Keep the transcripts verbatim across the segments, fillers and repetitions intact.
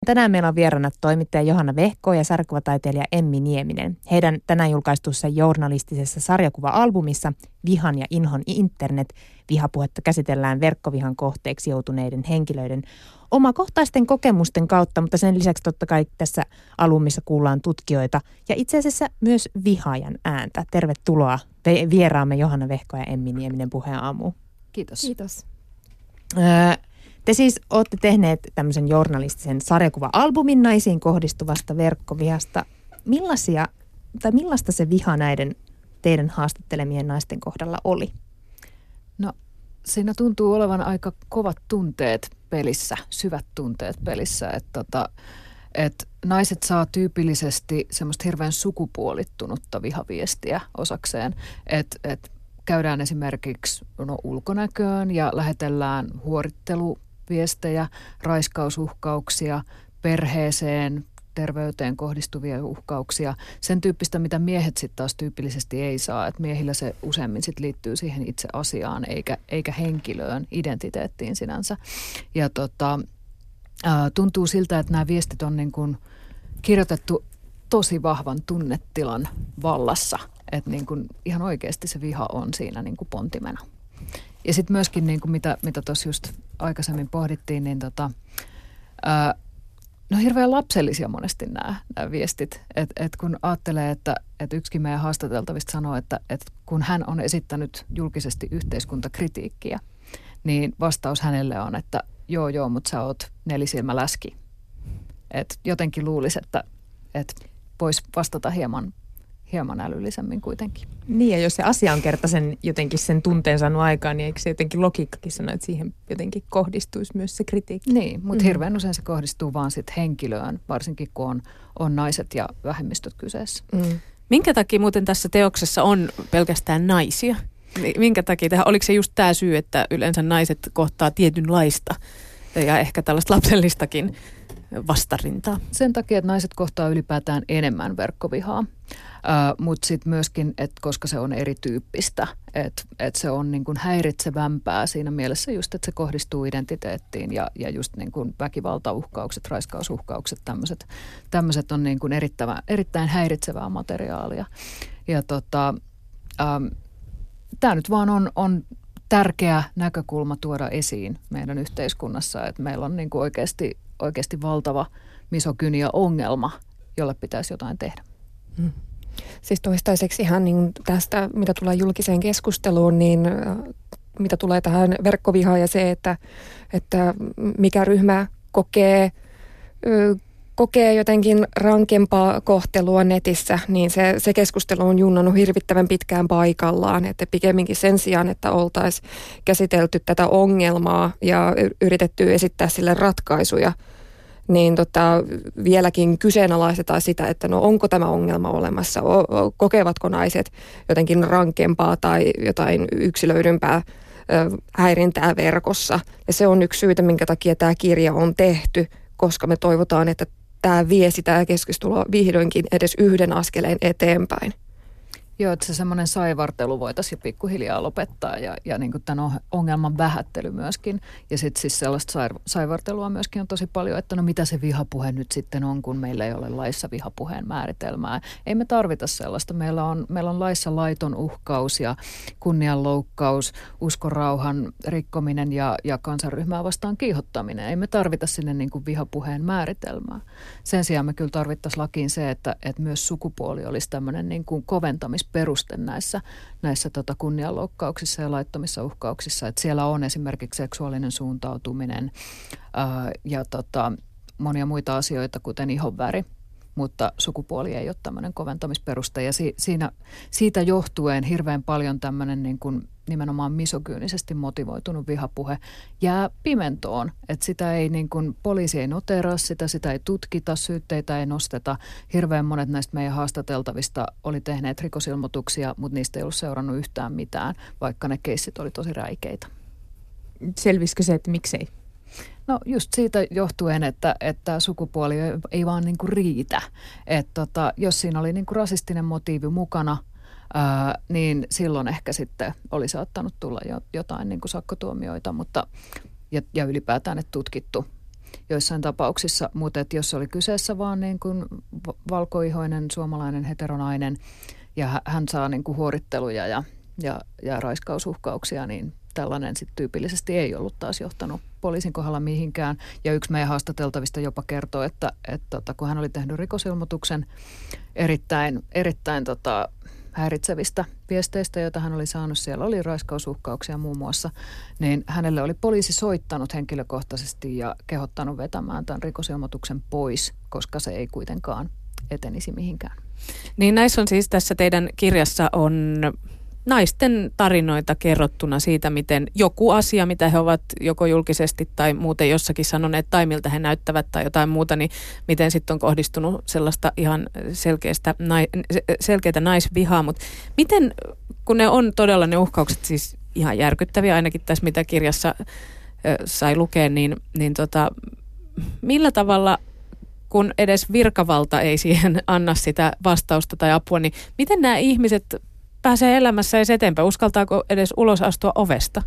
Tänään meillä on vieraana toimittaja Johanna Vehko ja sarjakuvataiteilija Emmi Nieminen. Heidän tänään julkaistussa journalistisessa sarjakuva-albumissa Vihan ja inhon internet vihapuhetta käsitellään verkkovihan kohteeksi joutuneiden henkilöiden omakohtaisten kokemusten kautta, mutta sen lisäksi totta kai tässä albumissa kuullaan tutkijoita ja itse asiassa myös vihaajan ääntä. Tervetuloa vieraamme Johanna Vehko ja Emmi Nieminen Puheen aamuun. Kiitos. Kiitos. Öö, Te siis olette tehneet tämmöisen journalistisen sarjakuva-albumin naisiin kohdistuvasta verkkovihasta. Millaisia, tai millaista se viha näiden teidän haastattelemien naisten kohdalla oli? No siinä tuntuu olevan aika kovat tunteet pelissä, syvät tunteet pelissä. Että tota, et naiset saa tyypillisesti semmoista hirveän sukupuolittunutta vihaviestiä osakseen, että et käydään esimerkiksi no, ulkonäköön ja lähetellään huoritteluviestejä, raiskausuhkauksia, perheeseen, terveyteen kohdistuvia uhkauksia. Sen tyyppistä, mitä miehet sitten taas tyypillisesti ei saa. Että miehillä se useammin sit liittyy siihen itse asiaan eikä, eikä henkilöön, identiteettiin sinänsä. Ja tota, ää, tuntuu siltä, että nämä viestit on niin kuin kirjoitettu tosi vahvan tunnetilan vallassa. Että niin kuin ihan oikeasti se viha on siinä niin kuin pontimena. Ja sitten myöskin, niin kuin mitä, mitä tuossa just aikaisemmin pohdittiin, niin tota, ää, no hirveän lapsellisia monesti nämä, nämä viestit. Että et kun ajattelee, että et yksikin meidän haastateltavista sanoo, että et kun hän on esittänyt julkisesti yhteiskuntakritiikkiä, niin vastaus hänelle on, että joo joo, mutta sä oot nelisilmäläski. Että jotenkin luulisi, että et voisi vastata hieman hieman älyllisemmin kuitenkin. Niin, ja jos se asia on kerta sen jotenkin sen tunteen saanut aikaan, niin eikö se jotenkin logiikkakin sano, että siihen jotenkin kohdistuisi myös se kritiikki? Niin, mutta mm-hmm. hirveän usein se kohdistuu vaan sit henkilöön, varsinkin kun on, on naiset ja vähemmistöt kyseessä. Mm. Minkä takia muuten tässä teoksessa on pelkästään naisia? Minkä takia? Oliko se just tämä syy, että yleensä naiset kohtaa tietynlaista ja ehkä tällaista lapsellistakin vastarintaa? Sen takia, että naiset kohtaa ylipäätään enemmän verkkovihaa. Uh, mutta sitten myöskin, että koska se on erityyppistä, että et se on niin kuin häiritsevämpää siinä mielessä just, että se kohdistuu identiteettiin ja, ja just niin kuin väkivaltauhkaukset, raiskausuhkaukset, tämmöiset tämmöiset on niin kuin erittäin, erittäin häiritsevää materiaalia. Ja tota, um, tämä nyt vaan on, on tärkeä näkökulma tuoda esiin meidän yhteiskunnassa, että meillä on niin kuin oikeasti, oikeasti valtava misogynia-ongelma, jolle pitäisi jotain tehdä. Mm. Siis toistaiseksi ihan niin tästä, mitä tulee julkiseen keskusteluun, niin mitä tulee tähän verkkovihaan ja se, että, että mikä ryhmä kokee, kokee jotenkin rankempaa kohtelua netissä, niin se, se keskustelu on junnannut hirvittävän pitkään paikallaan. Että pikemminkin sen sijaan, että oltaisiin käsitelty tätä ongelmaa ja yritetty esittää sille ratkaisuja, niin tota, vieläkin kyseenalaistetaan sitä, että no onko tämä ongelma olemassa, o, o, kokevatko naiset jotenkin rankempaa tai jotain yksilöidympää ö, häirintää verkossa. Ja se on yksi syytä, minkä takia tämä kirja on tehty, koska me toivotaan, että tämä viesti, tämä keskustelu vihdoinkin edes yhden askeleen eteenpäin. Joo, että se semmoinen saivartelu voitaisiin jo pikkuhiljaa lopettaa ja, ja niin kuin tämän ongelman vähättely myöskin. Ja sitten siis sellaista saivartelua myöskin on tosi paljon, että no mitä se vihapuhe nyt sitten on, kun meillä ei ole laissa vihapuheen määritelmää. Ei me tarvita sellaista. Meillä on, meillä on laissa laiton uhkaus ja kunnianloukkaus, uskonrauhan rikkominen ja, ja kansanryhmää vastaan kiihottaminen. Ei me tarvita sinne niin kuin vihapuheen määritelmää. Sen sijaan me kyllä tarvittaisiin lakiin se, että, että myös sukupuoli olisi tämmöinen niin kuin koventamis peruste näissä, näissä tota kunnianloukkauksissa ja laittomissa uhkauksissa. Että siellä on esimerkiksi seksuaalinen suuntautuminen ää, ja tota, monia muita asioita, kuten ihonväri, mutta sukupuoli ei ole tämmöinen koventamisperuste. Ja si, siinä, siitä johtuen hirveän paljon tämmöinen niin kuin nimenomaan misogyynisesti motivoitunut vihapuhe jää pimentoon. Että sitä ei niin kuin, poliisi ei noteraa sitä, sitä ei tutkita, syytteitä ei nosteta. Hirveän monet näistä meidän haastateltavista oli tehneet rikosilmoituksia, mutta niistä ei ollut seurannut yhtään mitään, vaikka ne keissit oli tosi räikeitä. Selvisikö se, että miksei? No just siitä johtuen, että, että sukupuoli ei vaan niin kuin riitä. Että tota, jos siinä oli niin kuin rasistinen motiivi mukana, ää, niin silloin ehkä sitten oli saattanut tulla jo, jotain niin kuin sakkotuomioita, mutta, ja, ja ylipäätään että tutkittu joissain tapauksissa, mutta et jos oli kyseessä vaan niin kuin valkoihoinen suomalainen heteronainen ja hän saa niin kuin huoritteluja ja, ja, ja raiskausuhkauksia, niin tällainen sitten tyypillisesti ei ollut taas johtanut poliisin kohdalla mihinkään. Ja yksi meidän haastateltavista jopa kertoo, että, että, että kun hän oli tehnyt rikosilmoituksen erittäin, erittäin tota, häiritsevistä viesteistä, joita hän oli saanut, siellä oli raiskausuhkauksia muun muassa, niin hänelle oli poliisi soittanut henkilökohtaisesti ja kehottanut vetämään tämän rikosilmoituksen pois, koska se ei kuitenkaan etenisi mihinkään. Niin näissä on siis tässä teidän kirjassa on naisten tarinoita kerrottuna siitä, miten joku asia, mitä he ovat joko julkisesti tai muuten jossakin sanoneet tai miltä he näyttävät tai jotain muuta, niin miten sitten on kohdistunut sellaista ihan selkeästä, selkeätä naisvihaa. Mutta miten, kun ne on todella ne uhkaukset siis ihan järkyttäviä, ainakin tässä mitä kirjassa sai lukea, niin, niin tota, millä tavalla, kun edes virkavalta ei siihen anna sitä vastausta tai apua, niin miten nämä ihmiset pääsee elämässä edes eteenpäin? Uskaltaako edes ulos astua ovesta?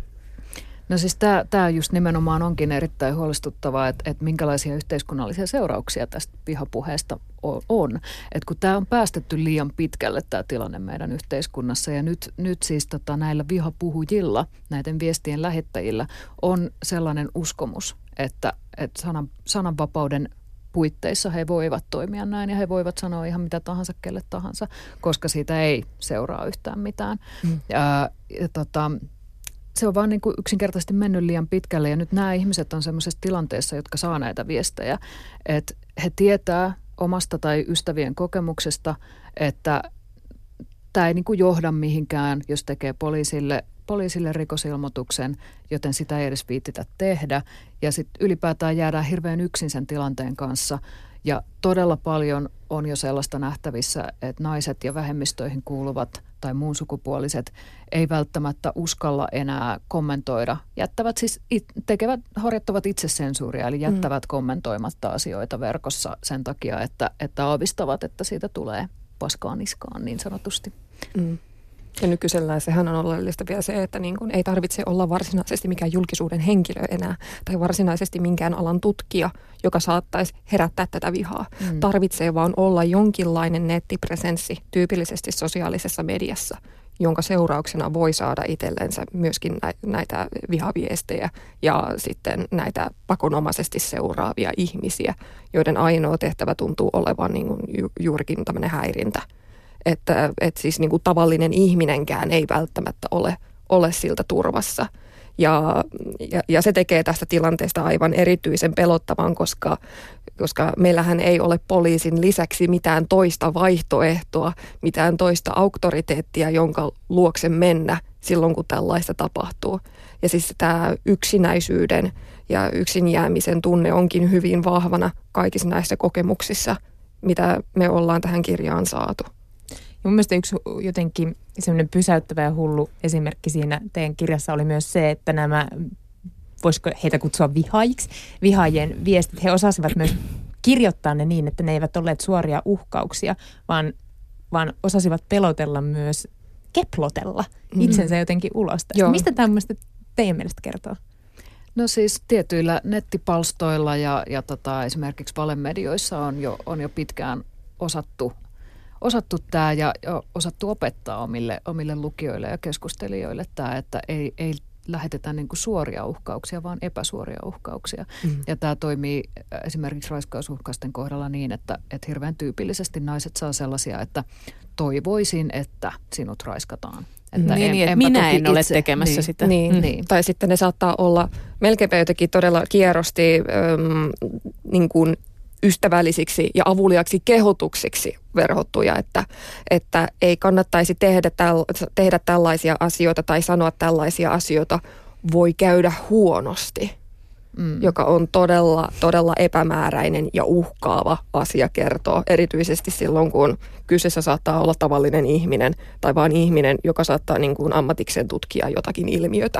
No siis tämä just nimenomaan onkin erittäin huolestuttavaa, että, että minkälaisia yhteiskunnallisia seurauksia tästä vihapuheesta on. Että kun tämä on päästetty liian pitkälle tämä tilanne meidän yhteiskunnassa ja nyt, nyt siis tota, näillä vihapuhujilla, näiden viestien lähettäjillä on sellainen uskomus, että, että sanan, sananvapauden puitteissa he voivat toimia näin ja he voivat sanoa ihan mitä tahansa kelle tahansa, koska siitä ei seuraa yhtään mitään. Mm. Ja, ja tota, se on vaan niin kuin yksinkertaisesti mennyt liian pitkälle ja nyt nämä ihmiset on semmoisessa tilanteessa, jotka saa näitä viestejä, että he tietää omasta tai ystävien kokemuksesta, että tämä ei niin kuin johda mihinkään, jos tekee poliisille poliisille rikosilmoituksen, joten sitä ei edes viititä tehdä. Ja sitten ylipäätään jäädään hirveän yksin sen tilanteen kanssa. Ja todella paljon on jo sellaista nähtävissä, että naiset ja vähemmistöihin kuuluvat tai muun sukupuoliset ei välttämättä uskalla enää kommentoida. Jättävät siis, tekevät, harjoittavat itsesensuuria, eli jättävät mm. kommentoimatta asioita verkossa sen takia, että, että aavistavat, että siitä tulee paskaa niskaan niin sanotusti. Mm. Ja nykyisellään sehän on oleellista vielä se, että niin kun ei tarvitse olla varsinaisesti mikään julkisuuden henkilö enää tai varsinaisesti minkään alan tutkija, joka saattaisi herättää tätä vihaa. Mm. Tarvitsee vaan olla jonkinlainen nettipresenssi tyypillisesti sosiaalisessa mediassa, jonka seurauksena voi saada itsellensä myöskin näitä vihaviestejä ja sitten näitä pakonomaisesti seuraavia ihmisiä, joiden ainoa tehtävä tuntuu olevan niin kuin ju- juurikin tämmöinen häirintä. Että, että siis niin kuin tavallinen ihminenkään ei välttämättä ole, ole siltä turvassa. Ja, ja, ja se tekee tästä tilanteesta aivan erityisen pelottavan, koska, koska meillähän ei ole poliisin lisäksi mitään toista vaihtoehtoa, mitään toista auktoriteettia, jonka luokse mennä silloin, kun tällaista tapahtuu. Ja siis tämä yksinäisyyden ja yksin jäämisen tunne onkin hyvin vahvana kaikissa näissä kokemuksissa, mitä me ollaan tähän kirjaan saatu. Ja mun mielestä yksi jotenkin semmoinen pysäyttävä ja hullu esimerkki siinä teidän kirjassa oli myös se, että nämä, voisiko heitä kutsua vihaajiksi, vihaajien viestit, he osasivat myös kirjoittaa ne niin, että ne eivät olleet suoria uhkauksia, vaan, vaan osasivat pelotella myös, keplotella itsensä jotenkin ulos. Mistä tämmöistä teidän mielestä kertoo? No siis tietyillä nettipalstoilla ja, ja tota, esimerkiksi valemedioissa on jo, on jo pitkään osattu Osattu tämä ja osattu opettaa omille, omille lukijoille ja keskustelijoille tämä, että ei, ei lähetetä niin kuin suoria uhkauksia, vaan epäsuoria uhkauksia. Mm. Ja tämä toimii esimerkiksi raiskausuhkausten kohdalla niin, että, että hirveän tyypillisesti naiset saa sellaisia, että toivoisin, että sinut raiskataan. Että niin, en, niin, että minä en ole itse tekemässä niin, sitä. Niin, mm. niin. Tai sitten ne saattaa olla melkeinpä jotenkin todella kierrosti äm, niin kuin ystävällisiksi ja avuliaksi kehotuksiksi verhottuja, että, että ei kannattaisi tehdä, täl, tehdä tällaisia asioita tai sanoa tällaisia asioita, voi käydä huonosti, mm. joka on todella, todella epämääräinen ja uhkaava asia kertoa, erityisesti silloin, kun kyseessä saattaa olla tavallinen ihminen tai vain ihminen, joka saattaa niin kuin ammatikseen tutkia jotakin ilmiötä.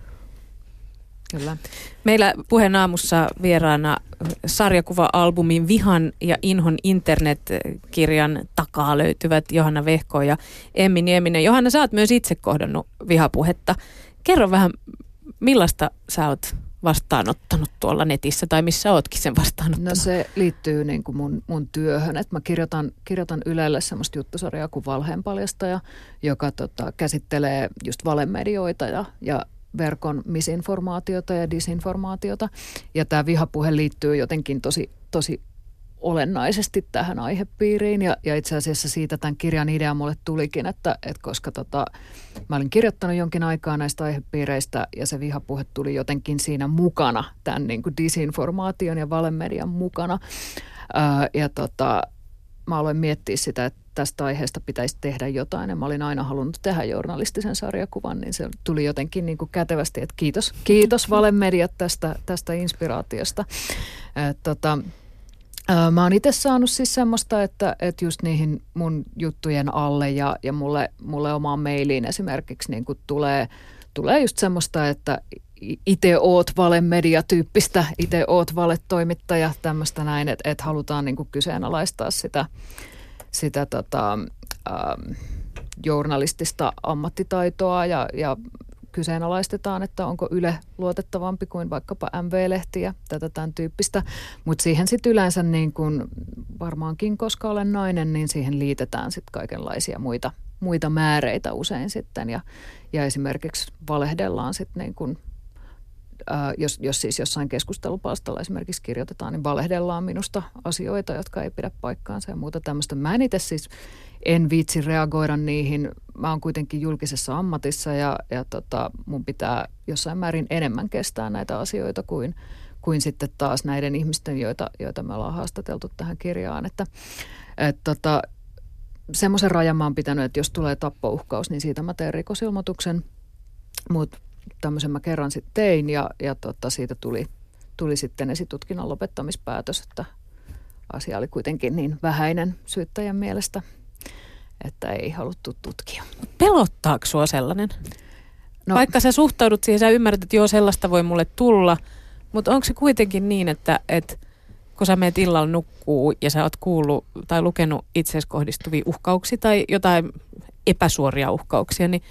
Kyllä. Meillä Puheen aamussa vieraana sarjakuva-albumin Vihan ja inhon internetkirjan takaa löytyvät Johanna Vehko ja Emmi Nieminen. Johanna, sä oot myös itse kohdannut vihapuhetta. Kerro vähän, millaista sä oot vastaanottanut tuolla netissä tai missä ootkin sen vastaanottanut? No se liittyy niin kuin mun, mun työhön, että mä kirjoitan, kirjoitan Ylelle semmoista juttusarjaa kuin Valheenpaljastaja, joka tota, käsittelee just valemedioita ja, ja verkon misinformaatiota ja disinformaatiota. Ja tämä vihapuhe liittyy jotenkin tosi, tosi olennaisesti tähän aihepiiriin ja, ja itse asiassa siitä tämän kirjan idea mulle tulikin, että, että koska tota, mä olin kirjoittanut jonkin aikaa näistä aihepiireistä ja se vihapuhe tuli jotenkin siinä mukana, tämän niin kuin disinformaation ja valemedian mukana. Ää, ja tota, mä aloin miettiä sitä, että tästä aiheesta pitäisi tehdä jotain ja mä olin aina halunnut tehdä journalistisen sarjakuvan, niin se tuli jotenkin niin kuin kätevästi, että kiitos, kiitos valemediat tästä, tästä inspiraatiosta. Ää, tota, Mä oon itse saanut siis semmoista, että, että just niihin mun juttujen alle ja, ja mulle, mulle omaan mailiin esimerkiksi niin kuin tulee, tulee just semmoista, että itse oot valemediatyyppistä, itse oot valetoimittaja, tämmöistä näin, että, että halutaan niin kuin kyseenalaistaa sitä, sitä tota, ähm, journalistista ammattitaitoa ja, ja kyseenalaistetaan, että onko Yle luotettavampi kuin vaikkapa M V-lehti ja tätä tämän tyyppistä. Mutta siihen sitten yleensä niin kun varmaankin, koska olen nainen, niin siihen liitetään sitten kaikenlaisia muita, muita määreitä usein sitten. Ja, ja esimerkiksi valehdellaan sitten niin kun, ää, jos, jos siis jossain keskustelupalstalla esimerkiksi kirjoitetaan, niin valehdellaan minusta asioita, jotka ei pidä paikkaansa ja muuta tämmöistä. Mä en itse siis en viitsi reagoida niihin. Mä oon kuitenkin julkisessa ammatissa ja, ja tota, mun pitää jossain määrin enemmän kestää näitä asioita kuin, kuin sitten taas näiden ihmisten, joita, joita me ollaan haastateltu tähän kirjaan. Että, et tota, semmoisen rajan mä oon pitänyt, että jos tulee tappouhkaus, niin siitä mä teen rikosilmoituksen. Mutta tämmöisen mä kerran sitten tein ja, ja tota, siitä tuli, tuli sitten esitutkinnan lopettamispäätös, että asia oli kuitenkin niin vähäinen syyttäjän mielestä, että ei haluttu tutkia. Pelottaako sua sellainen? No, Vaikka sä suhtaudut siihen, sä ymmärrät, että joo, sellaista voi mulle tulla, mutta onko se kuitenkin niin, että, että kun sä meet illalla nukkuu ja sä oot kuullut tai lukenut itseesi kohdistuvia uhkauksia tai jotain epäsuoria uhkauksia, niin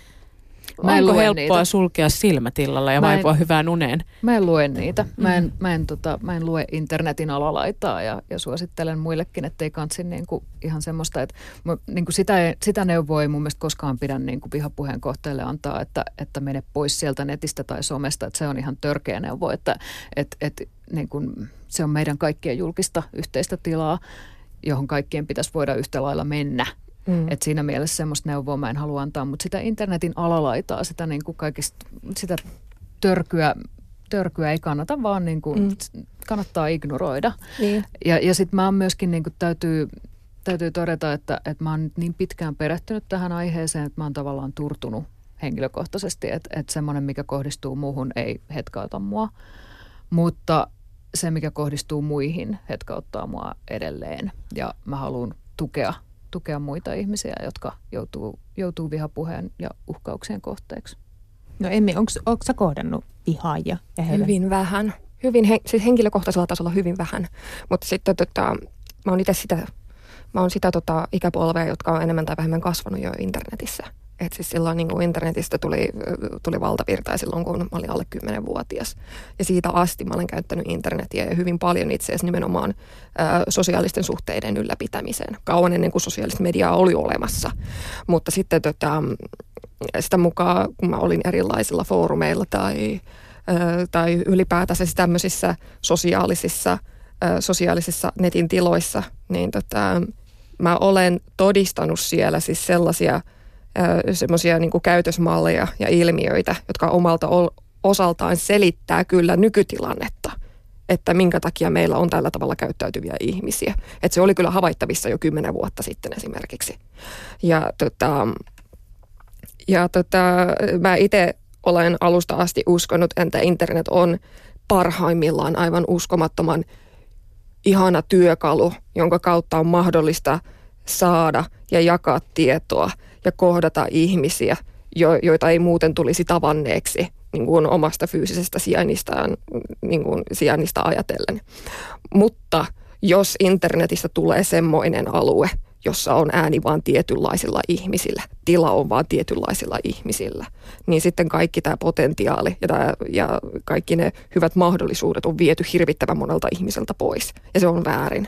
Mä onko helppoa niitä. sulkea silmät illalla ja vaipua hyvään uneen? Mä en lue niitä. Mä en, mm. mä en, tota, mä en lue internetin alalaitaa ja, ja suosittelen muillekin, ettei kansi niinku ihan semmoista, että niinku sitä, sitä neuvoa ei mun mielestä koskaan pidä niinku vihapuheen kohteelle antaa, että, että mene pois sieltä netistä tai somesta, että se on ihan törkeä neuvo, että et, et, niinku, se on meidän kaikkien julkista yhteistä tilaa, johon kaikkien pitäisi voida yhtä lailla mennä. Mm. Et siinä mielessä semmoista neuvoa mä en halua antaa, mutta sitä internetin alalaitaa, sitä, niin kuin kaikista, sitä törkyä, törkyä ei kannata, vaan niin kuin mm. kannattaa ignoroida. Niin. Ja, ja sitten mä oon myöskin, niin kuin täytyy, täytyy todeta, että, että mä oon nyt niin pitkään perehtynyt tähän aiheeseen, että mä oon tavallaan turtunut henkilökohtaisesti, että, että semmoinen, mikä kohdistuu muuhun, ei hetkauta mua. Mutta se, mikä kohdistuu muihin, hetkauttaa mua edelleen. Ja mä haluan tukea tukea muita ihmisiä, jotka joutuu, joutuu vihapuheen ja uhkauksien kohteeksi. No Emmi, onko sä kohdannut vihaajia? Ja hyvin vähän. Hyvin, he, siis henkilökohtaisella tasolla hyvin vähän. Mutta sitten tota, mä oon itse sitä, mä oon sitä tota, ikäpolvea, jotka on enemmän tai vähemmän kasvanut jo internetissä. Et siis silloin niin kuin internetistä tuli, tuli valtavirtaa silloin, kun mä olin alle kymmenvuotias. Ja siitä asti mä olen käyttänyt internetiä ja hyvin paljon itse asiassa nimenomaan ää, sosiaalisten suhteiden ylläpitämiseen. Kauan ennen kuin sosiaalista mediaa oli olemassa. Mutta sitten tota, sitä mukaan, kun mä olin erilaisilla foorumeilla tai, ää, tai ylipäätänsä tämmöisissä sosiaalisissa, ää, sosiaalisissa netin tiloissa, niin tota, mä olen todistanut siellä siis sellaisia semmoisia niin kuin käytösmalleja ja ilmiöitä, jotka omalta osaltaan selittää kyllä nykytilannetta, että minkä takia meillä on tällä tavalla käyttäytyviä ihmisiä. Että se oli kyllä havaittavissa jo kymmenen vuotta sitten esimerkiksi. Ja, tota, ja tota, mä itse olen alusta asti uskonut, että internet on parhaimmillaan aivan uskomattoman ihana työkalu, jonka kautta on mahdollista saada ja jakaa tietoa ja kohdata ihmisiä, jo, joita ei muuten tulisi tavanneeksi niin kuin omasta fyysisestä sijainnistaan, niin kuin sijainnista ajatellen. Mutta jos internetistä tulee semmoinen alue, jossa on ääni vaan tietynlaisilla ihmisillä, tila on vaan tietynlaisilla ihmisillä, niin sitten kaikki tämä potentiaali ja, tämä, ja kaikki ne hyvät mahdollisuudet on viety hirvittävän monelta ihmiseltä pois. Ja se on väärin.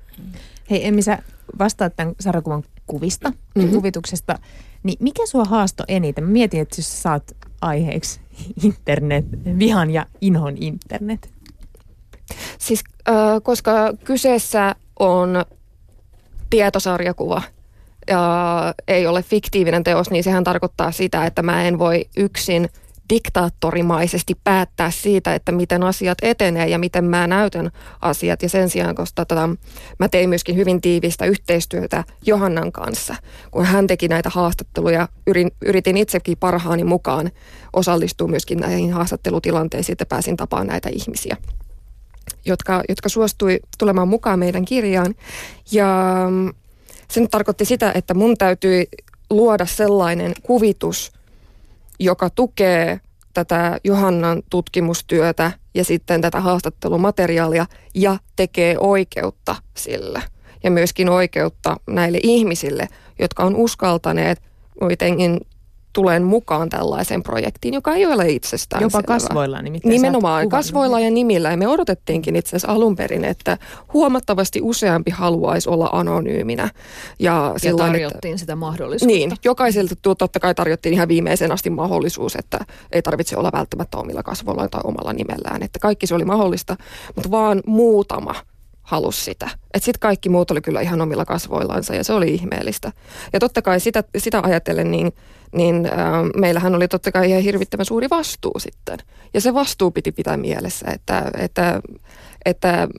Hei Emmi, sä vastaat tämän sarjakuvan kuvista, mm-hmm. kuvituksesta. Niin mikä sua haasto eniten? Mä mietin, että jos sä saat aiheeksi internet, vihan ja inhon internet. Siis äh, koska kyseessä on tietosarjakuva ja ei ole fiktiivinen teos, niin sehän tarkoittaa sitä, että mä en voi yksin diktaattorimaisesti päättää siitä, että miten asiat etenee ja miten mä näytän asiat. Ja sen sijaan, koska tota, mä tein myöskin hyvin tiivistä yhteistyötä Johannan kanssa, kun hän teki näitä haastatteluja, yritin itsekin parhaani mukaan osallistua myöskin näihin haastattelutilanteisiin, että pääsin tapaamaan näitä ihmisiä, jotka, jotka suostui tulemaan mukaan meidän kirjaan. Ja se nyt tarkoitti sitä, että mun täytyi luoda sellainen kuvitus, joka tukee tätä Johannan tutkimustyötä ja sitten tätä haastattelumateriaalia ja tekee oikeutta sille. Ja myöskin oikeutta näille ihmisille, jotka on uskaltaneet kuitenkin tulen mukaan tällaiseen projektiin, joka ei ole itsestään Jopa selvä. kasvoilla nimittäin. Nimenomaan kasvoilla ja nimillä. Ja me odotettiinkin itse asiassa alun perin, että huomattavasti useampi haluaisi olla anonyyminä. Ja, ja silloin, tarjottiin että, sitä mahdollisuutta. Niin, jokaiselta totta kai tarjottiin ihan viimeisen asti mahdollisuus, että ei tarvitse olla välttämättä omilla kasvoillaan tai omalla nimellään. Että kaikki se oli mahdollista, mutta vaan muutama halusi sitä. Että sitten kaikki muut oli kyllä ihan omilla kasvoillansa ja se oli ihmeellistä. Ja totta kai sitä, sitä ajatellen, niin, niin äh, meillähän oli totta kai ihan hirvittävän suuri vastuu sitten. Ja se vastuu piti pitää mielessä, että, että, että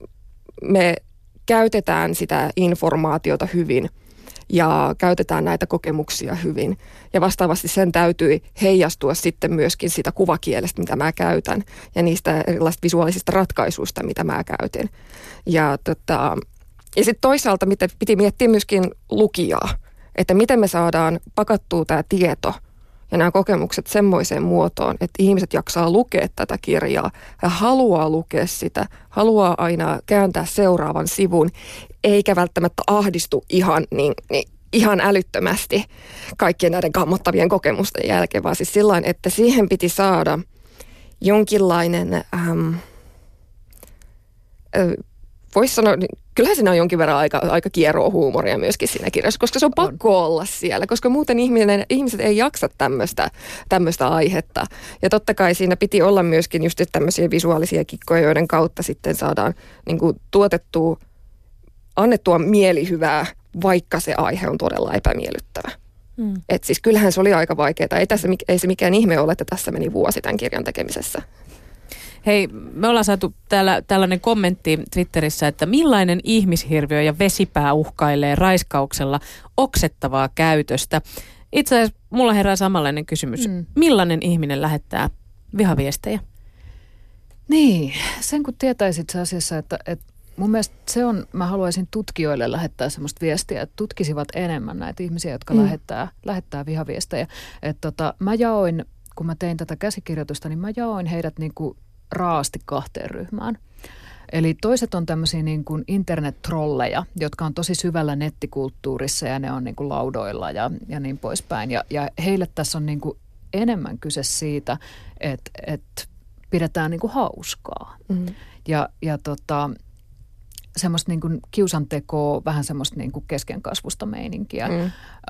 me käytetään sitä informaatiota hyvin ja käytetään näitä kokemuksia hyvin. Ja vastaavasti sen täytyi heijastua sitten myöskin sitä kuvakielestä, mitä mä käytän, ja niistä erilaisista visuaalisista ratkaisuista, mitä mä käytin. Ja, tota, ja sitten toisaalta mitä piti miettiä myöskin lukijaa, että miten me saadaan pakattua tämä tieto ja nämä kokemukset semmoiseen muotoon, että ihmiset jaksaa lukea tätä kirjaa ja haluaa lukea sitä, haluaa aina kääntää seuraavan sivun, eikä välttämättä ahdistu ihan, niin, niin, ihan älyttömästi kaikkien näiden kammottavien kokemusten jälkeen, vaan siis sillain, että siihen piti saada jonkinlainen, ähm, äh, voisi sanoa, kyllähän siinä on jonkin verran aika, aika kieroa huumoria myöskin siinä kirjassa, koska se on pakko on. olla siellä, koska muuten ihminen, ihmiset ei jaksa tämmöistä, tämmöistä aihetta. Ja totta kai siinä piti olla myöskin just tämmöisiä visuaalisia kikkoja, joiden kautta sitten saadaan niin kuin tuotettua, annettua mielihyvää, vaikka se aihe on todella epämiellyttävä. Hmm. Et siis kyllähän se oli aika vaikeaa. Ei, tässä, ei se mikään ihme ole, että tässä meni vuosi tämän kirjan tekemisessä. Hei, me ollaan saatu täällä tällainen kommentti Twitterissä, että millainen ihmishirviö ja vesipää uhkailee raiskauksella oksettavaa käytöstä. Itse asiassa mulla herää samanlainen kysymys. Mm. Millainen ihminen lähettää vihaviestejä? Niin, sen kun tietäisi itse asiassa, että, että mun mielestä se on, mä haluaisin tutkijoille lähettää semmoista viestiä, että tutkisivat enemmän näitä ihmisiä, jotka mm. lähettää, lähettää vihaviestejä. Että tota, mä jaoin, kun mä tein tätä käsikirjoitusta, niin mä jaoin heidät niin kuin raasti kahteen ryhmään. Eli toiset on tämmöisiä niin kuin internet-trolleja, jotka on tosi syvällä nettikulttuurissa ja ne on niin kuin laudoilla ja, ja niin poispäin. Ja, ja heille tässä on niin kuin enemmän kyse siitä, että, että pidetään niin kuin hauskaa. Mm. Ja, ja tota, semmoista niin kuin kiusantekoa, vähän semmoista niin kuin keskenkasvusta meininkiä. Mm. Öö,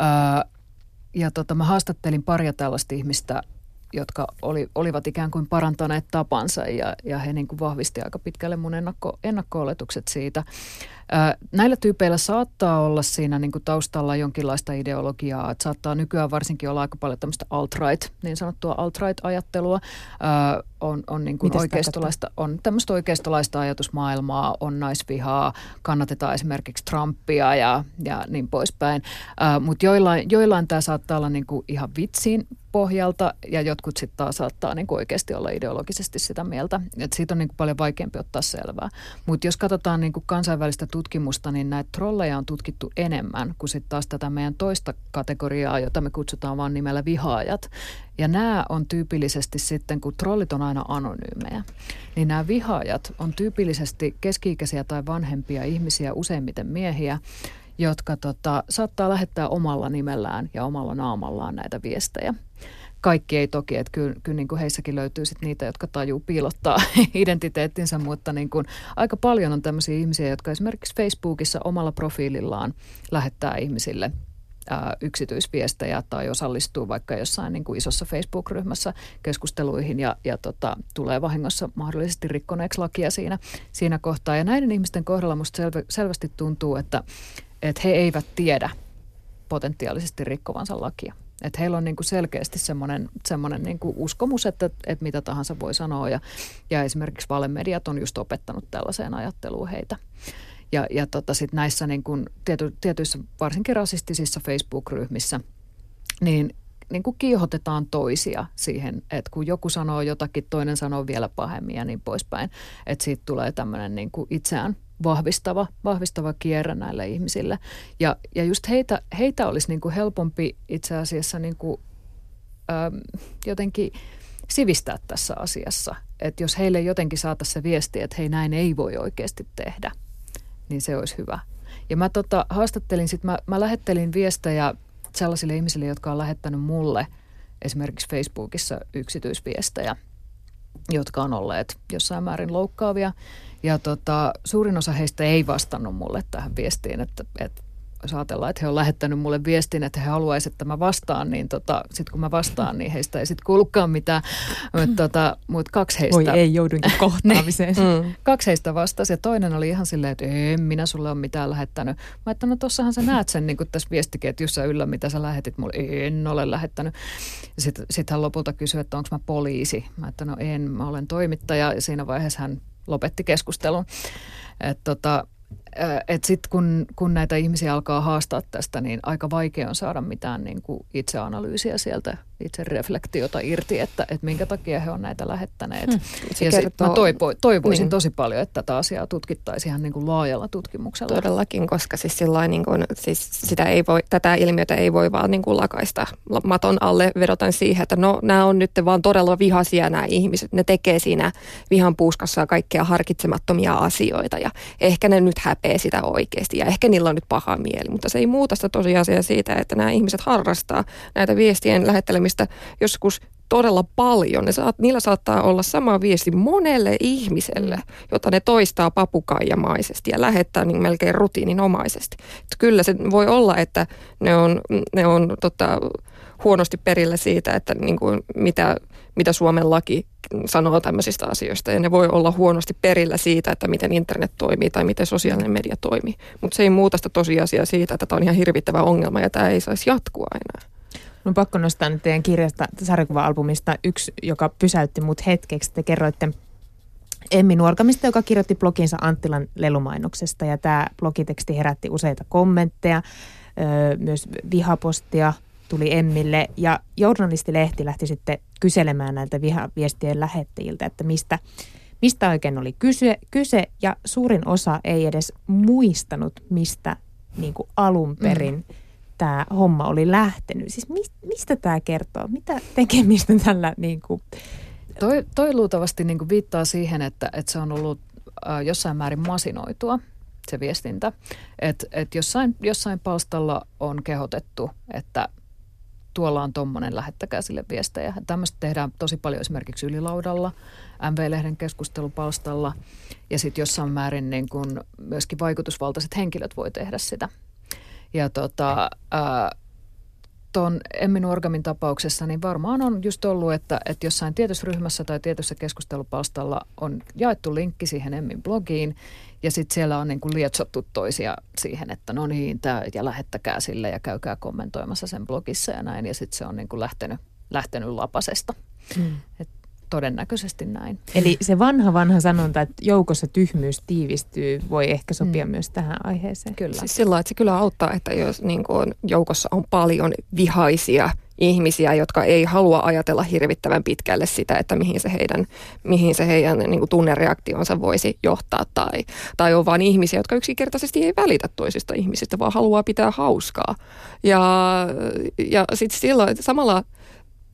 ja tota, mä haastattelin paria tällaista ihmistä, jotka oli, olivat ikään kuin parantaneet tapansa ja, ja he niin kuin vahvisti aika pitkälle mun ennakko, ennakko-oletukset siitä. Ää, näillä tyypeillä saattaa olla siinä niin kuin taustalla jonkinlaista ideologiaa, että saattaa nykyään varsinkin olla aika paljon tämmöistä alt-right, niin sanottua alt-right-ajattelua. Ää, on, on, niin kuin oikeistolaista, on tämmöistä oikeistolaista ajatusmaailmaa, on naisvihaa, kannatetaan esimerkiksi Trumpia ja, ja niin poispäin. Mutta joillain, joillain tämä saattaa olla niin kuin ihan vitsiin pohjalta ja jotkut sitten taas saattaa niin kuin oikeasti olla ideologisesti sitä mieltä. Että siitä on niin kuin paljon vaikeampi ottaa selvää. Mutta jos katsotaan niin kuin kansainvälistä tutkimusta, niin näitä trolleja on tutkittu enemmän kuin sitten taas tätä meidän toista kategoriaa, jota me kutsutaan vaan nimellä vihaajat. Ja nämä on tyypillisesti sitten, kun trollit on aina anonyymejä, niin nämä vihaajat on tyypillisesti keski-ikäisiä tai vanhempia ihmisiä, useimmiten miehiä, jotka tota, saattaa lähettää omalla nimellään ja omalla naamallaan näitä viestejä. Kaikki ei toki, että kyllä, kyllä niin kuin heissäkin löytyy sit niitä, jotka tajuu piilottaa identiteettinsä, mutta niin kuin aika paljon on tämmöisiä ihmisiä, jotka esimerkiksi Facebookissa omalla profiilillaan lähettää ihmisille ää, yksityisviestejä tai osallistuu vaikka jossain niin kuin isossa Facebook-ryhmässä keskusteluihin ja, ja tota, tulee vahingossa mahdollisesti rikkoneeksi lakia siinä, siinä kohtaa. Ja näiden ihmisten kohdalla musta selvä, selvästi tuntuu, että, että he eivät tiedä potentiaalisesti rikkovansa lakia. Että heillä on niinku selkeästi semmoinen, semmoinen niinku uskomus, että, että mitä tahansa voi sanoa ja, ja esimerkiksi valemediat on just opettanut tällaiseen ajatteluun heitä. Ja, ja tota sit näissä niinku tiety, tietyissä varsinkin rasistisissa Facebook-ryhmissä niin, niinku kiihotetaan toisia siihen, että kun joku sanoo jotakin, toinen sanoo vielä pahemmin ja niin poispäin. Että siitä tulee tämmöinen niinku itseään vahvistava, vahvistava kierre näille ihmisille. Ja, ja just heitä, heitä olisi niin kuin helpompi itse asiassa niin kuin, äm, jotenkin sivistää tässä asiassa. Että jos heille jotenkin saataisiin se viesti, että hei, näin ei voi oikeasti tehdä, niin se olisi hyvä. Ja mä tota, haastattelin sitten, mä, mä lähettelin viestejä sellaisille ihmisille, jotka on lähettänyt mulle esimerkiksi Facebookissa yksityisviestejä, jotka on olleet jossain määrin loukkaavia. Ja tota, suurin osa heistä ei vastannut mulle tähän viestiin, että, että jos ajatellaan, että he on lähettänyt mulle viestin, että he haluaisivat, että mä vastaan, niin tota, sitten kun mä vastaan, niin heistä ei sitten kuulukaan mitään. Mutta tota, mut kaksi heistä... Voi ei, joudunkin kohtaamiseen. mm. Kaksi heistä vastasi ja toinen oli ihan silleen, että en minä sulle ole mitään lähettänyt. Mä että no tossahan sä näet sen niin kuin tässä viestiketjussa yllä, mitä sä lähetit mulle. En ole lähettänyt. Sitten sit hän lopulta kysyi, että onko mä poliisi. Mä että no en, mä olen toimittaja ja siinä vaiheessa hän lopetti keskustelun. Että tota, et sitten kun, kun näitä ihmisiä alkaa haastaa tästä, niin aika vaikea on saada mitään niin kuin itseanalyysiä sieltä, itse reflektiota irti, että, että minkä takia he on näitä lähettäneet. Hmm. Ja kertoo, mä toivo, toivoisin niin. tosi paljon, että tätä asiaa tutkittaisiin ihan niin kuin laajalla tutkimuksella. Todellakin, koska siis sillain niin kuin, siis sitä ei voi, tätä ilmiötä ei voi vaan niin kuin lakaista maton alle vedotan siihen, että no nämä on nyt vaan todella vihaisia nämä ihmiset. Ne tekee siinä vihan puuskassa kaikkea harkitsemattomia asioita ja ehkä ne nyt häpeää sitä oikeasti ja ehkä niillä on nyt paha mieli, mutta se ei muuta sitä tosiasiaa siitä, että nämä ihmiset harrastaa näitä viestien lähettelemistä joskus todella paljon. Ne saat, niillä saattaa olla sama viesti monelle ihmiselle, jota ne toistaa papukaijamaisesti ja lähettää niin melkein rutiininomaisesti. Että kyllä se voi olla, että ne on, ne on tota, huonosti perillä siitä, että niin kuin mitä, mitä Suomen laki sanoo tämmöisistä asioista. Ja ne voi olla huonosti perillä siitä, että miten internet toimii tai miten sosiaalinen media toimii. Mutta se ei muuta sitä tosiasiaa siitä, että tämä on ihan hirvittävä ongelma ja tämä ei saisi jatkua enää. On pakko nostaa nyt teidän kirjasta, sarjakuva-albumista yksi, joka pysäytti mut hetkeksi. Te kerroitte Emmi Nuorgamista, joka kirjoitti bloginsa Anttilan lelumainoksesta. Ja tämä blogiteksti herätti useita kommentteja, myös vihapostia tuli Emmille. Ja journalistilehti lähti sitten kyselemään näiltä vihaviestien lähettäjiltä, että mistä, mistä oikein oli kyse, kyse. Ja suurin osa ei edes muistanut, mistä niin kuin alun perin mm. tämä homma oli lähtenyt. Siis mistä tämä kertoo? Mitä tekemistä tällä niin kuin... Toi, toi luultavasti niin kuin viittaa siihen, että, että se on ollut äh, jossain määrin masinoitua, se viestintä. Että et jossain, jossain palstalla on kehotettu, että tuolla on tommonen, lähettäkää sille viestejä. Tämmöistä tehdään tosi paljon esimerkiksi Ylilaudalla, M V-lehden keskustelupalstalla ja sitten jossain määrin niin kuin myöskin vaikutusvaltaiset henkilöt voi tehdä sitä. Ja tota, tuon Emmi Nuorgamin tapauksessa niin varmaan on just ollut, että, että jossain tietyssä ryhmässä tai tietyssä keskustelupalstalla on jaettu linkki siihen Emmin blogiin ja sitten siellä on niin kuin lietsottu toisia siihen, että no niin, tää, ja lähettäkää sille ja käykää kommentoimassa sen blogissa ja näin ja sitten se on niin kuin lähtenyt, lähtenyt lapasesta. Hmm. Et todennäköisesti näin. Eli se vanha vanha sanonta, että joukossa tyhmyys tiivistyy, voi ehkä sopia mm. myös tähän aiheeseen. Kyllä. Siis sillä että se kyllä auttaa, että jos niin kuin joukossa on paljon vihaisia ihmisiä, jotka ei halua ajatella hirvittävän pitkälle sitä, että mihin se heidän, mihin se heidän niin kuin tunnereaktionsa voisi johtaa. Tai, tai on vaan ihmisiä, jotka yksinkertaisesti ei välitä toisista ihmisistä, vaan haluaa pitää hauskaa. Ja, ja sitten silloin samalla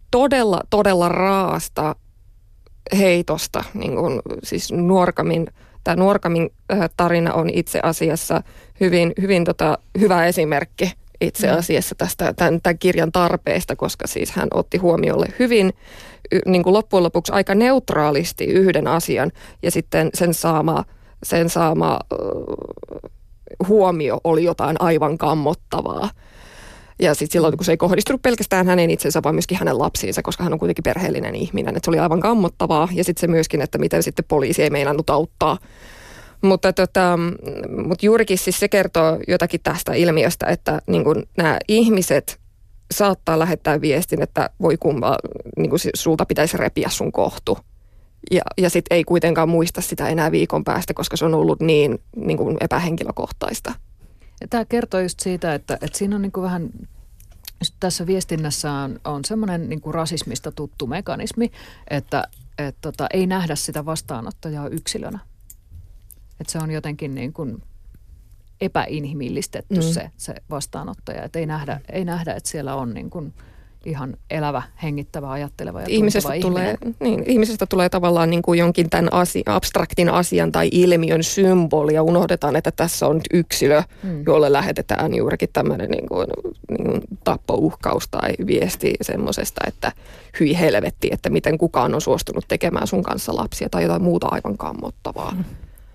todella, todella raasta heitosta, niin kuin, siis Nuorgamin tämä Nuorgamin tarina on itse asiassa hyvin, hyvin tota, hyvä esimerkki itse asiassa tästä tämän, tämän kirjan tarpeesta, koska siis hän otti huomiolle hyvin niin kuin loppujen lopuksi aika neutraalisti yhden asian ja sitten sen saama, sen saama uh, huomio oli jotain aivan kammottavaa. Ja sitten silloin, kun se ei kohdistunut pelkästään hänen itsensä, vaan myöskin hänen lapsiinsa, koska hän on kuitenkin perheellinen ihminen. Että se oli aivan kammottavaa. Ja sitten se myöskin, että miten sitten poliisi ei meinannut auttaa. Mutta, tota, mutta juurikin siis se kertoo jotakin tästä ilmiöstä, että niin kun nämä ihmiset saattaa lähettää viestin, että voi kummaa, niin kun sulta pitäisi repiä sun kohtu. Ja, ja sitten ei kuitenkaan muista sitä enää viikon päästä, koska se on ollut niin, niin kun epähenkilökohtaista. Ja tämä kertoo just siitä, että, että siinä on niin kuin vähän, tässä viestinnässä on, on semmoinen niin kuin rasismista tuttu mekanismi, että et tota, ei nähdä sitä vastaanottajaa yksilönä. Että se on jotenkin niin kuin epäinhimillistetty mm. se, se vastaanottaja. Että ei nähdä, ei nähdä, että siellä on niin kuin ihan elävä, hengittävä, ajatteleva ja ihmisestä tulee, niin, ihmisestä tulee tavallaan niin kuin jonkin tämän asia, abstraktin asian tai ilmiön symboli ja unohdetaan, että tässä on yksilö, mm. jolle lähetetään juurikin tämmöinen niin kuin, niin kuin tappouhkaus tai viesti semmoisesta, että hyi helvetti, että miten kukaan on suostunut tekemään sun kanssa lapsia tai jotain muuta aivan kammottavaa. Mm.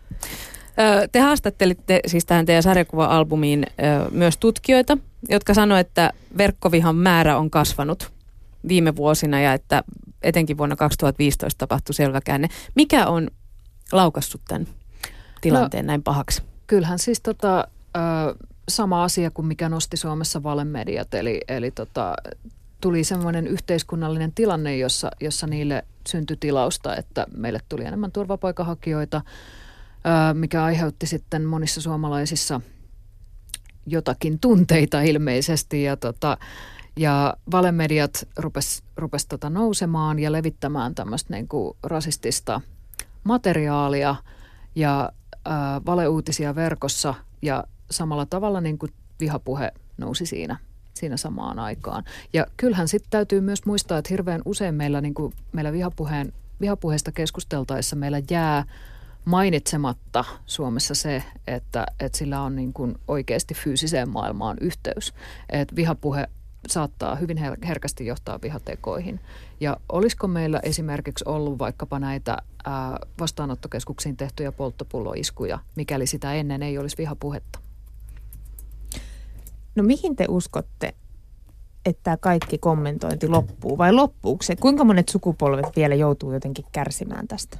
Te haastattelitte siis tähän teidän sarjakuva-albumiin myös tutkijoita, jotka sanoivat, että verkkovihan määrä on kasvanut viime vuosina ja että etenkin vuonna kaksituhattaviisitoista tapahtui selvä käänne. Mikä on laukassut tämän tilanteen no, näin pahaksi? Kyllähän siis tota, sama asia kuin mikä nosti Suomessa valemediat, eli, eli tota, tuli semmoinen yhteiskunnallinen tilanne, jossa, jossa niille syntyi tilausta, että meille tuli enemmän turvapaikanhakijoita, mikä aiheutti sitten monissa suomalaisissa jotakin tunteita ilmeisesti. Ja, tota, ja valemediat rupes, rupes tota nousemaan ja levittämään tämmöistä niin kuin rasistista materiaalia ja ää, valeuutisia verkossa. Ja samalla tavalla niin kuin vihapuhe nousi siinä, siinä samaan aikaan. Ja kyllähän sitten täytyy myös muistaa, että hirveän usein meillä, niin kuin, meillä vihapuheen, vihapuheesta keskusteltaessa meillä jää mainitsematta Suomessa se, että, että sillä on niin kuin oikeasti fyysiseen maailmaan yhteys. Että vihapuhe saattaa hyvin herkästi johtaa vihatekoihin. Ja olisiko meillä esimerkiksi ollut vaikkapa näitä ää, vastaanottokeskuksiin tehtyjä polttopulloiskuja, mikäli sitä ennen ei olisi vihapuhetta? No mihin te uskotte, että kaikki kommentointi loppuu vai loppuuko se? Kuinka monet sukupolvet vielä joutuu jotenkin kärsimään tästä?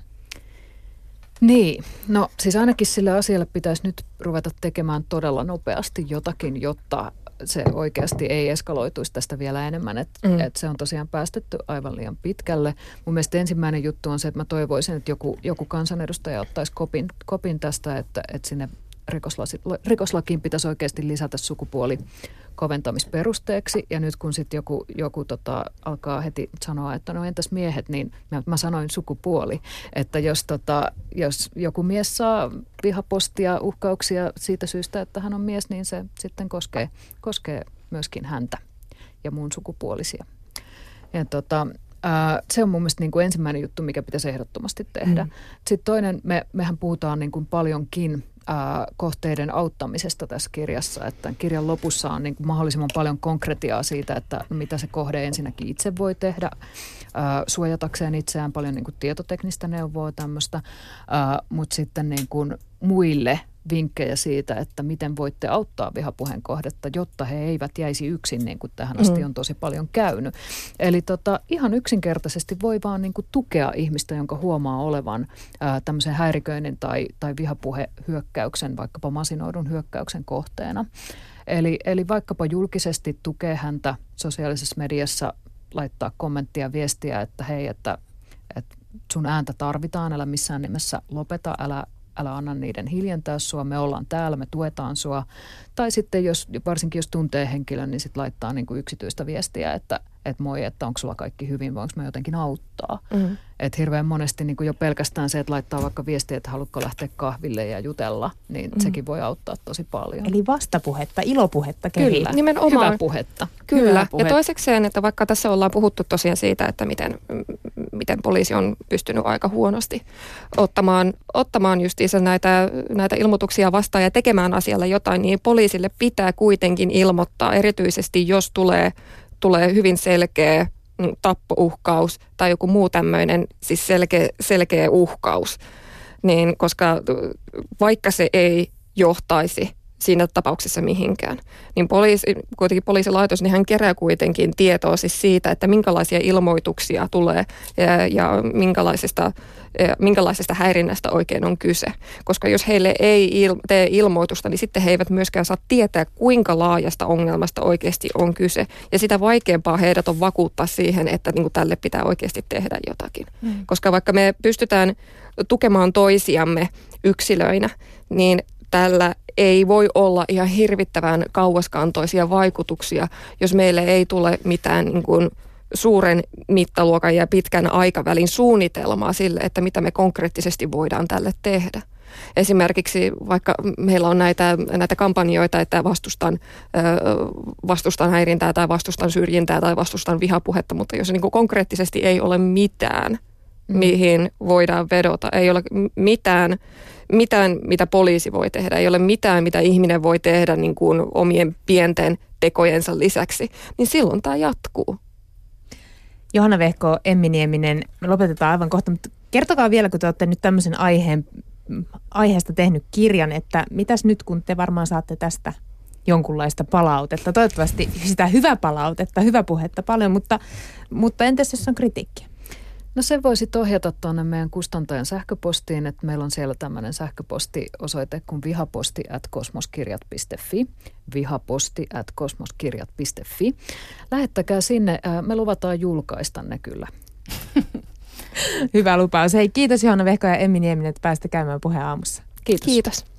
Niin, no siis ainakin sille asialle pitäisi nyt ruveta tekemään todella nopeasti jotakin, jotta se oikeasti ei eskaloituisi tästä vielä enemmän, että mm. et se on tosiaan päästetty aivan liian pitkälle. Mun mielestä ensimmäinen juttu on se, että mä toivoisin, että joku, joku kansanedustaja ottaisi kopin, kopin tästä, että, että sinne rikoslakiin pitäisi oikeasti lisätä sukupuoli koventamisperusteeksi. Ja nyt kun sitten joku, joku tota, alkaa heti sanoa, että no entäs miehet, niin mä, mä sanoin sukupuoli. Että jos, tota, jos joku mies saa vihapostia, uhkauksia siitä syystä, että hän on mies, niin se sitten koskee, koskee myöskin häntä ja muun sukupuolisia. Ja tota, ää, se on mun mielestä niin kuin ensimmäinen juttu, mikä pitäisi ehdottomasti tehdä. Mm. Sitten toinen, me, mehän puhutaan niin kuin paljonkin Ää, kohteiden auttamisesta tässä kirjassa, että kirjan lopussa on niin kuin mahdollisimman paljon konkretiaa siitä, että mitä se kohde ensinnäkin itse voi tehdä, ää, suojatakseen itseään, paljon niin kuin tietoteknistä neuvoa tämmöistä, mutta sitten niin kuin muille vinkkejä siitä, että miten voitte auttaa vihapuheen kohdetta, jotta he eivät jäisi yksin, niin kuin tähän asti on tosi paljon käynyt. Eli tota, ihan yksinkertaisesti voi vaan niin kuin tukea ihmistä, jonka huomaa olevan ää, tämmöisen häiriköinnin tai, tai vihapuhehyökkäyksen, vaikkapa masinoidun hyökkäyksen kohteena. Eli, eli vaikkapa julkisesti tukee häntä sosiaalisessa mediassa, laittaa kommenttia, viestiä, että hei, että, että sun ääntä tarvitaan, älä missään nimessä lopeta, älä älä anna niiden hiljentää sua, me ollaan täällä, me tuetaan sua. Tai sitten jos, varsinkin jos tuntee henkilön, niin sitten laittaa niin kuin yksityistä viestiä, että, että moi, että onko sulla kaikki hyvin, voinko mä jotenkin auttaa. Mm-hmm. Että hirveän monesti niin kuin jo pelkästään se, että laittaa vaikka viestiä, että haluatko lähteä kahville ja jutella, niin mm-hmm. sekin voi auttaa tosi paljon. Eli vastapuhetta, ilopuhetta. Kyllä, nimenomaan. Hyvä puhetta. Kyllä, Hyvä puhe. Ja toisekseen, että vaikka tässä ollaan puhuttu tosiaan siitä, että miten, miten poliisi on pystynyt aika huonosti ottamaan, ottamaan justiinsa näitä, näitä ilmoituksia vastaan ja tekemään asialle jotain, niin poliisille pitää kuitenkin ilmoittaa, erityisesti jos tulee, tulee hyvin selkeä tappouhkaus tai joku muu tämmöinen, siis selkeä, selkeä uhkaus, niin koska vaikka se ei johtaisi siinä tapauksessa mihinkään, niin poliisi, kuitenkin poliisilaitos, niin hän kerää kuitenkin tietoa siis siitä, että minkälaisia ilmoituksia tulee ja, ja minkälaisesta, ja minkälaisesta häirinnästä oikein on kyse. Koska jos heille ei il, tee ilmoitusta, niin sitten he eivät myöskään saa tietää, kuinka laajasta ongelmasta oikeasti on kyse. Ja sitä vaikeampaa heidät on vakuuttaa siihen, että niin kuin tälle pitää oikeasti tehdä jotakin. Mm. Koska vaikka me pystytään tukemaan toisiamme yksilöinä, niin tällä ei voi olla ihan hirvittävän kauaskantoisia vaikutuksia, jos meille ei tule mitään niin kuin suuren mittaluokan ja pitkän aikavälin suunnitelmaa sille, että mitä me konkreettisesti voidaan tälle tehdä. Esimerkiksi vaikka meillä on näitä, näitä kampanjoita, että vastustan, vastustan häirintää tai vastustan syrjintää tai vastustan vihapuhetta, mutta jos niin kuin konkreettisesti ei ole mitään, mihin voidaan vedota, ei ole mitään, mitään, mitä poliisi voi tehdä, ei ole mitään, mitä ihminen voi tehdä niin kuin omien pienten tekojensa lisäksi, niin silloin tämä jatkuu. Johanna Vehko, Emmi Nieminen, me lopetetaan aivan kohta, mutta kertokaa vielä, kun te olette nyt tämmöisen aiheen, aiheesta tehnyt kirjan, että mitäs nyt, kun te varmaan saatte tästä jonkunlaista palautetta, toivottavasti sitä hyvää palautetta, hyvää puhetta paljon, mutta, mutta entäs jos on kritiikkiä? No se voisi ohjata tuonne meidän kustantajan sähköpostiin, että meillä on siellä tämmöinen sähköpostiosoite kuin vihaposti at kosmoskirjat piste fi, vihaposti at kosmoskirjat piste fi. Lähettäkää sinne, me luvataan julkaista ne kyllä. Hyvä lupaus. Hei, kiitos Johanna Vehko ja Emmi Nieminen, että pääsitte käymään Puheen aamussa. Kiitos. Kiitos.